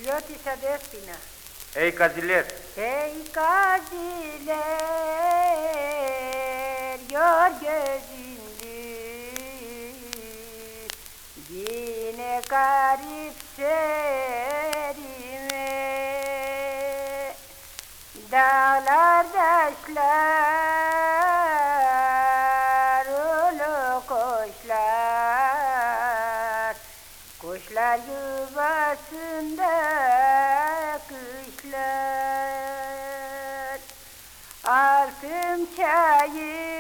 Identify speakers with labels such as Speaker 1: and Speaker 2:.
Speaker 1: Ljoti sa despina.
Speaker 2: Ey gaziler,
Speaker 1: Ey gaziler, yor gözündü. Yine garip serime. Dağlar taşlar, ulu kuşlar. Kuşlar yuvasında kışlar. Altın çayır